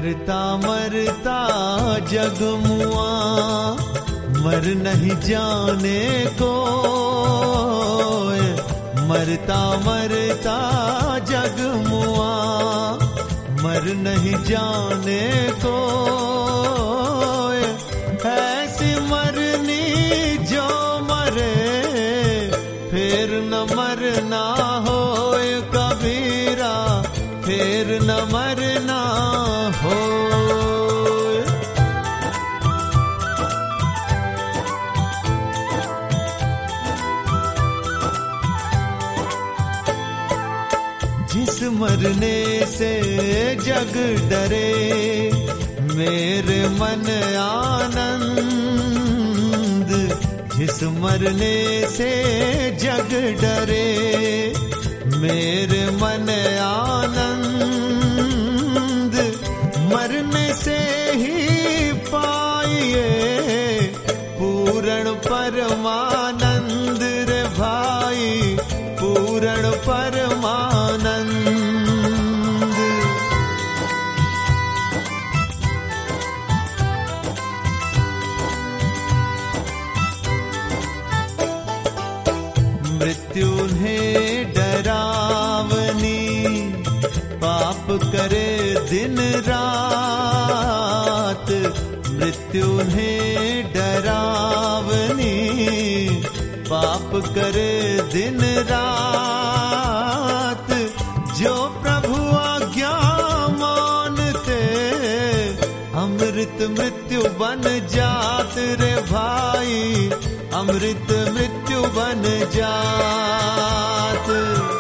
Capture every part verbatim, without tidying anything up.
मरता मरता जग मुआ, मर नहीं जाने को। मरता मरता जग मुआ, मर नहीं जाने को। ऐसी मरनी जो मरे फिर न मरना होए कबीरा, फिर न मरना हो। जिस मरने से जग डरे मेरे मन आनंद, जिस मरने से जग डरे मेरे मन आनंद, मरने से ही पाइए पूर्ण परमानंद रे भाई, पूर्ण परमानंद। मृत्यु ने डरावनी, पाप करे दिन रात। मृत्यु ने डरावनी, पाप करे दिन रात। जो प्रभु आज्ञा मानते अमृत मृत्यु बन जात रे भाई, अमृत मृत्यु बन जात।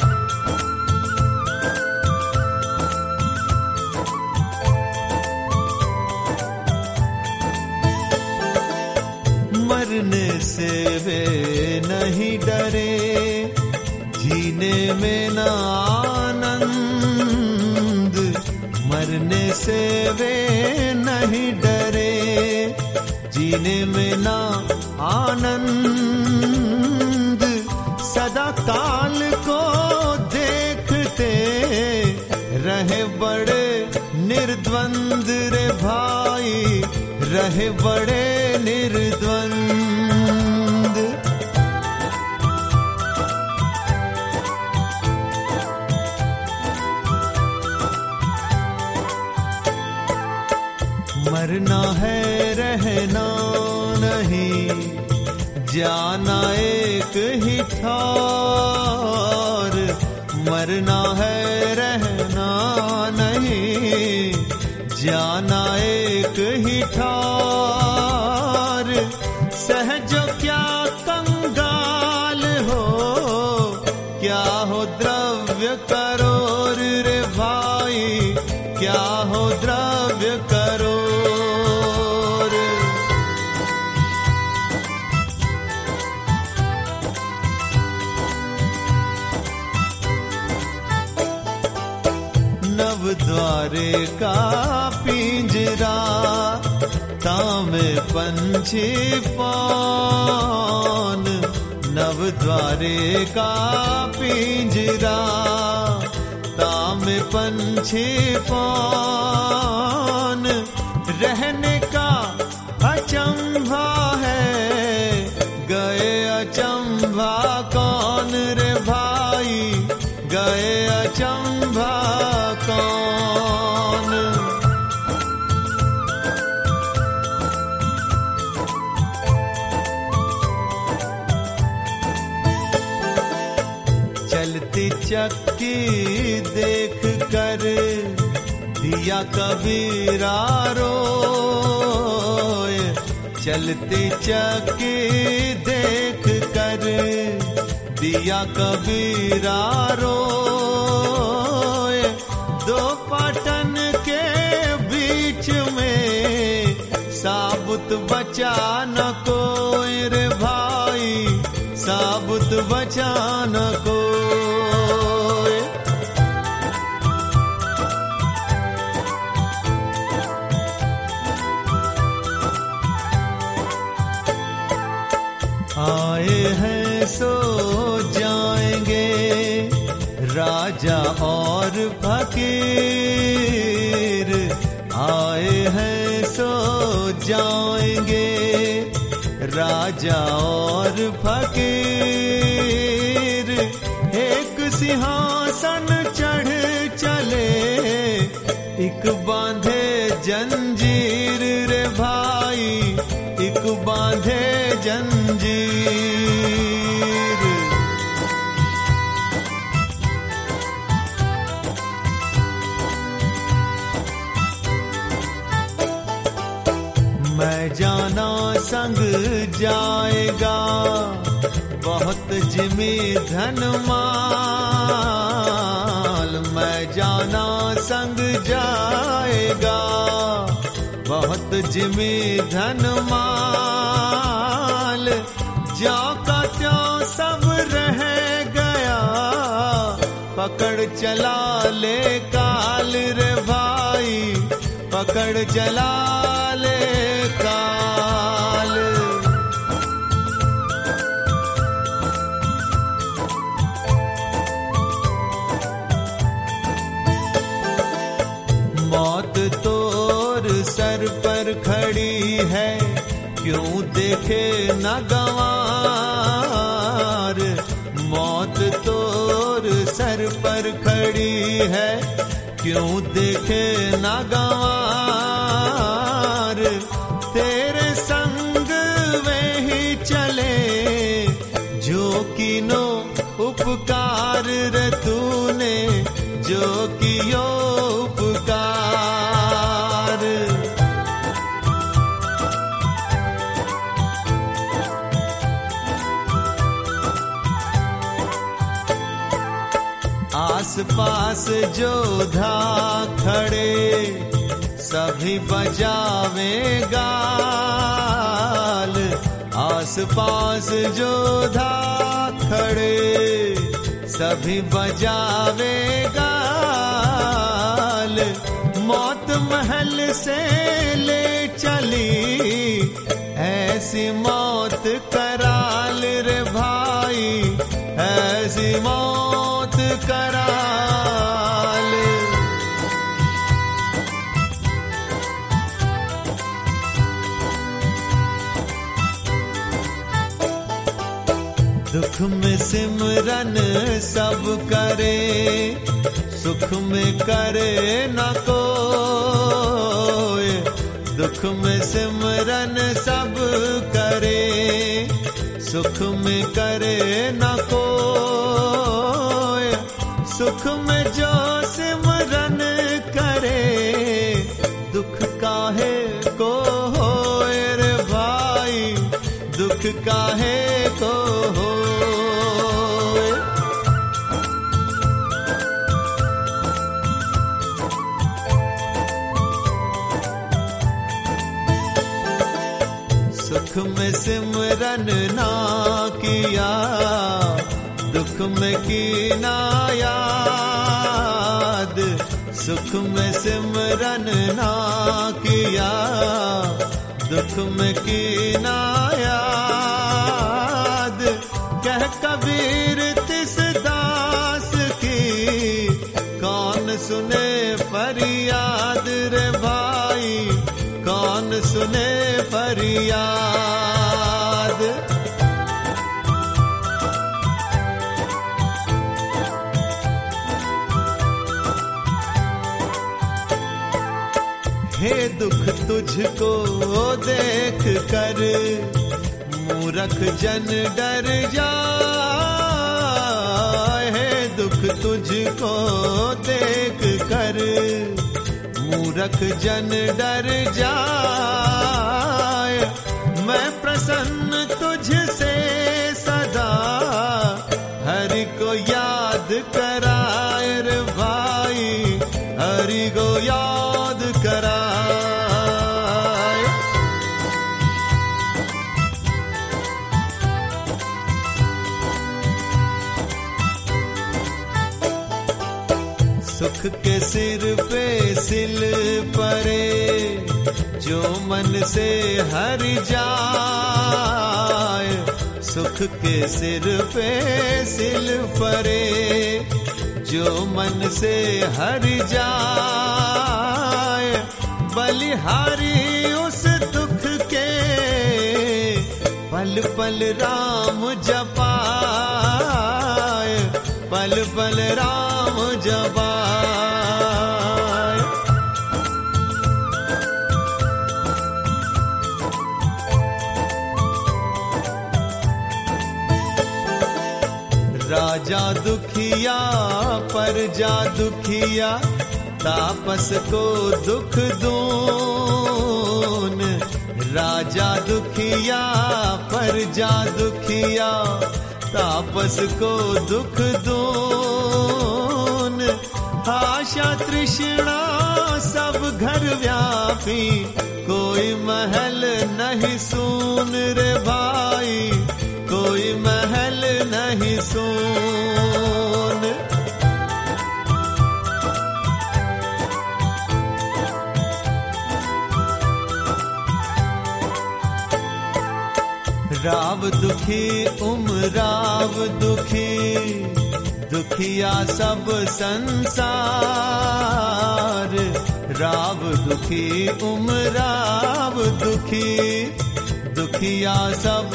मरने से वे नहीं डरे, जीने में न आनंद। मरने से वे नहीं डरे, जीने में न आनंद। सदा काल को देखते रहे बड़े निर्द्वंद रे भाई, रहे बड़े निर्द्वंद। मरना है रहना नहीं, जाना एक ही ठौर। मरना है रहना नहीं, जाना एक ही ठौर। सहजो क्या कंगाल हो, क्या हो द्रव्य करोर रे भाई, क्या हो द्रव्य करोर। नव द्वारे का पिंजरा, तामे पंछी पान। नव द्वारे का पिंजरा, तामे पंछी पान। रहने का अचंभा है, गए अचंभा कौन रे भाई, गए अचंभा कौन। चलती चक्की देख कर दिया कबीरा रोए। चलती चक्की देख कर दिया कबीरा रोए। दो पाटन के बीच में साबुत बचा न कोई रे भाई, साबुत बचा न कोई। आए हैं सो जाएंगे राजा और फकीर, जाएंगे, राजा और फकीर एक सिंहासन चढ़ चले, एक बांधे जंजीर रे भाई, एक बांधे जंजीर। मैं जाना संग जाएगा, बहुत जिमी धन माल। मैं जाना संग जाएगा, बहुत जिमी धन माल। ज्यों का त्यों सब रह गया, पकड़ चला ले काल रे भाई, पकड़ चला ले काल। मौत तोर सर पर खड़ी है, क्यों देखे न गंवार। मौत तोर सर पर खड़ी है, क्यों देखे न गंवार। तेरे संग वे ही चले, जो कीनो उपकार रे तूने, जो कियो उपकार। आस पास जोधा खड़े, सभी बजावे गाल। आस पास जोधा खड़े, सभी बजावे गाल। मौत महल से ले चली, ऐसी मौत कराल रे भाई, ऐसी मौत कराल। दुख में सिमरन सब करे, सुख में करे न कोई। दुख में सिमरन सब करे, सुख में करे न कोई। सुख में जो सिमरन करे, दुख काहे को होए रे भाई, दुख काहे को होए। सुख में सिमरन ना किया, दुख में की ना याद। सुख में सिमरन ना किया, दुख में की ना याद। कह कबीर तिस दास की, कौन सुने फरियाद रे भाई, कौन सुने फरियाद। हे दुख तुझको देख कर, मूरख जन डर जाए। हे दुख तुझको देख कर, मूरख जन डर जाए। मैं प्रसन्न तुझसे सदा, हरि को याद कराए रे भाई, हरि को याद कराए। सुख के सिर पे सिल परे, जो मन से हर जाए। सुख के सिर पे सिल परे, जो मन से हर जाए। बलिहारी उस दुख पल पल राम जपाए, पल पल राम जपाए। राजा दुखिया प्रजा दुखिया, तापस को दुख दून। राजा दुखिया प्रजा दुखिया, तापस को दुख दून। आशा तृष्णा सब घर व्यापी, कोई महल नहीं सून रे भाई, कोई महल नहीं सून। राव दुखी उमराव दुखी, दुखिया सब संसार। राव दुखी उमराव दुखी, दुखिया सब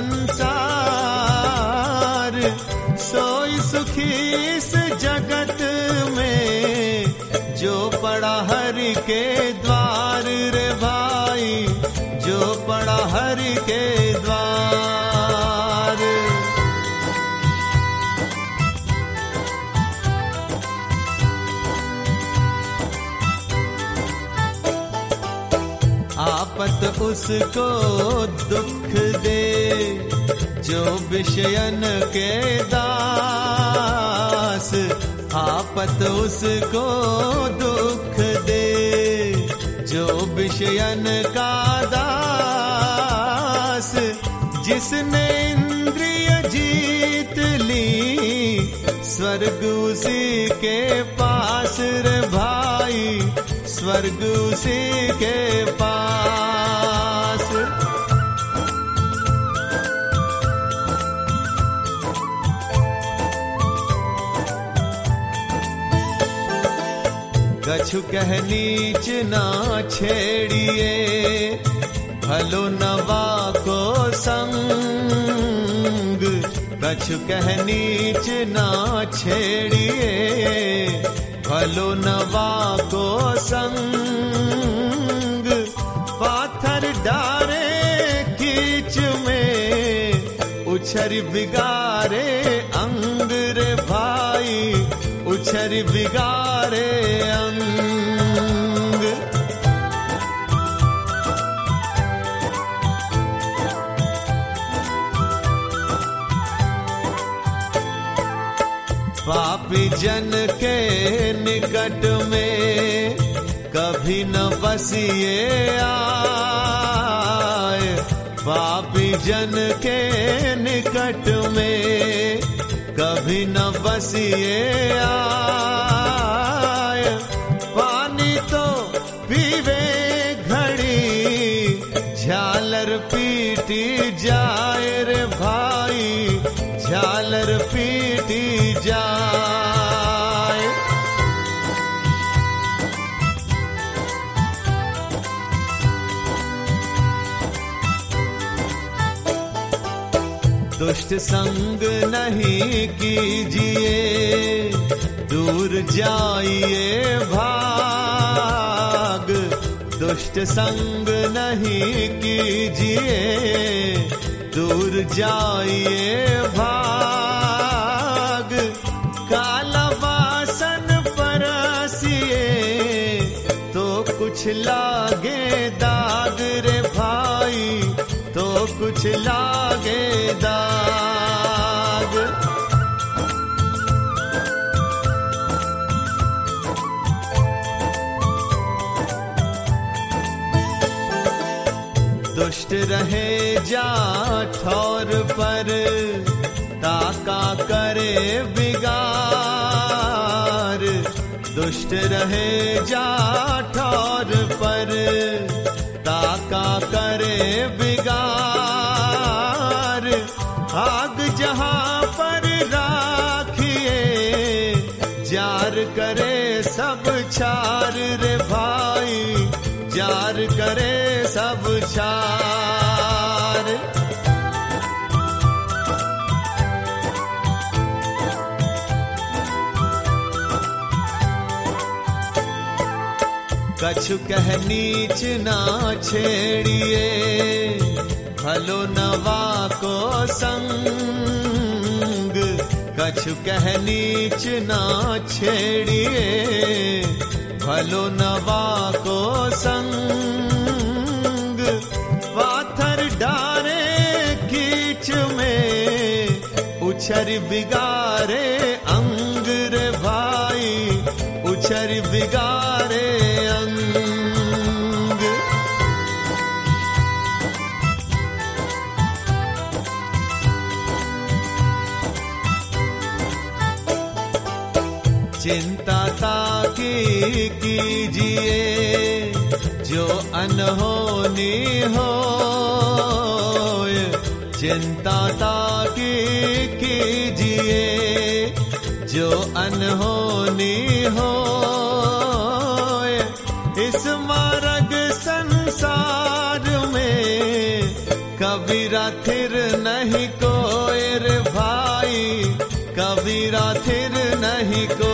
संसार। सोई सुखी इस जगत में, जो पड़ा हरि के द्वार रे भाई, जो पड़ा हरि के द्वार। आपत उसको दुख दे, जो विषयन के दास। आपत उसको दुख दे, जो विषयन का दास। जिसने इंद्रिय जीत ली, स्वर्ग उसी के पास रे भाई, स्वर्ग उसी के पास। कछु कह नीच ना छेड़िए, भलो नवा को संग। कछु कह नीच ना छेड़िए, भलो नवा को संग। पाथर डारे कीच में, उछर बिगारे अंग रे भाई, उछर बिगारे अंग। पापी जन के निकट में, कभी न बसिए आए। पापी जन के निकट में, कभी न बसिए आए। पानी तो पीवे घड़ी, झालर पीटी जाए रे भाई, झालर पीटी जाए। दुष्ट संग नहीं कीजिए, दूर जाइए भाग। दुष्ट संग नहीं कीजिए, दूर जाइए भाग। काला वासन परसिए, तो कुछ लागे दाग रे भाई, तो कुछ लागे दाग। दुष्ट रहे जा ठौर पर, ताका करे बिगार। दुष्ट रहे जा ठौर पर, ताका करे बिगार। आग जहां पर राखिए, जार करे सब छार रे भाई, जार करे सब छार। कछु कह नीच ना छेड़िए, भलो नवा को संग। कछु कह नीच ना छेड़िए, भलो नवा को संग। पाथर डारे कीच में, उछर बिगारे अंग रे भाई, उछर बिगारे अंग। चिंता ताकि कीजिए, जो अनहोनी होय। चिंता ताकि कीजिए, जो अनहोनी होय। इस मार्ग संसार में कबीरा थिर नहीं कोय रे भाई, कबीरा थिर नहीं कोय।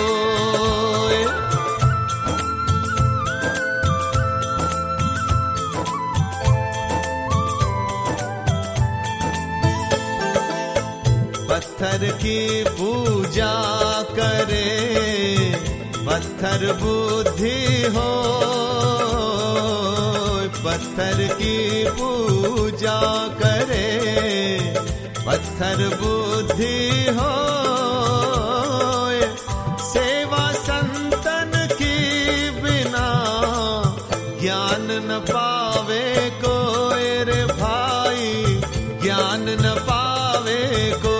पत्थर की पूजा करे, पत्थर बुद्धि हो। पत्थर की पूजा करे, पत्थर बुद्धि हो। सेवा संतन की बिना, ज्ञान न पावे कोय रे भाई, ज्ञान न पावे कोय।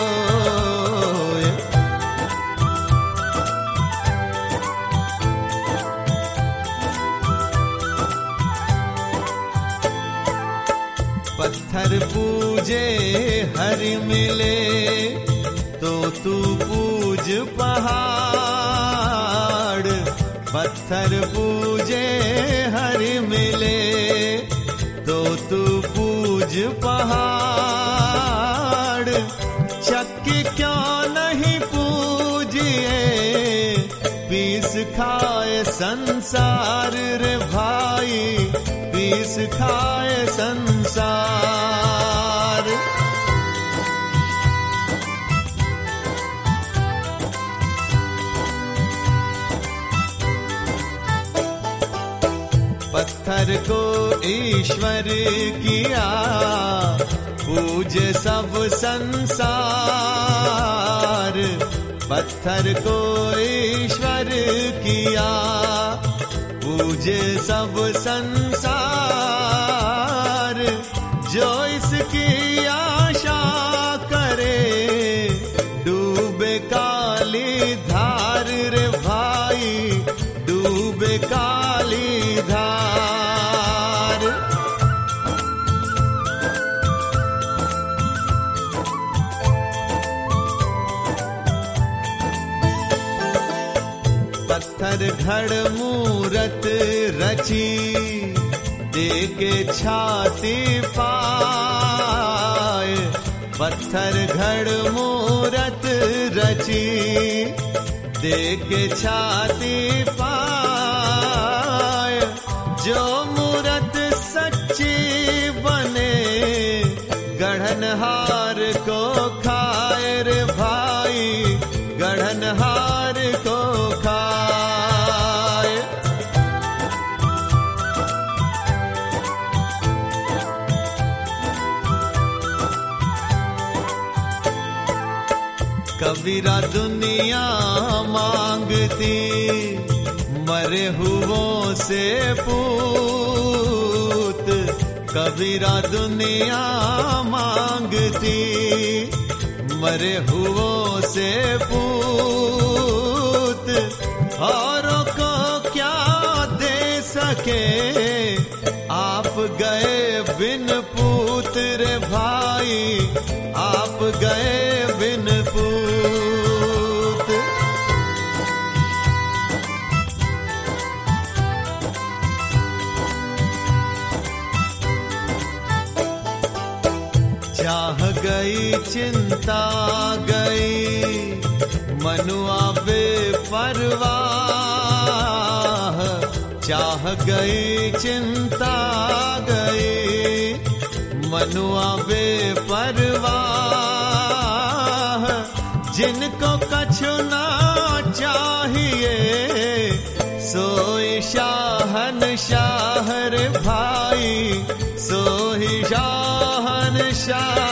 पत्थर पूजे हरि मिले, तो तू पूज पहाड़। पत्थर पूजे हरि मिले, तो तू पूज पहाड़। चक्की क्यों नहीं पूजिए, पीस खाए संसार रे भाई, पीस खाए संसार। पत्थर को ईश्वर किया, पूजे सब संसार। पत्थर को ईश्वर किया, पूजे सब संसार। जो इसकी आशा करे, डूबे काली धार रे भाई, डूबे काली धार। पत्थर घड़ मूरत रची, देके छाती पाए। पत्थर घड़ मूरत रची, देके छाती पाए। जो मूरत सच्ची बने, गढ़नहार को खाए रे भाई, गढ़नहार को खाए। कबीरा दुनिया मांगती, मरे हुओं से पूत। कबीरा दुनिया मांगती, मरे हुओं से पूत। औरों को क्या दे सके, आप गए बिन पूत रे भाई, आप गए बिन पूत। चाह गई चिंता गई, मनुआ बेपरवाह। गई चिंता गई, मनुआ बेपरवाह, जिनको कछु ना चाहिए, सोई शाहनशाह रे भाई, सोई शाहनशाह।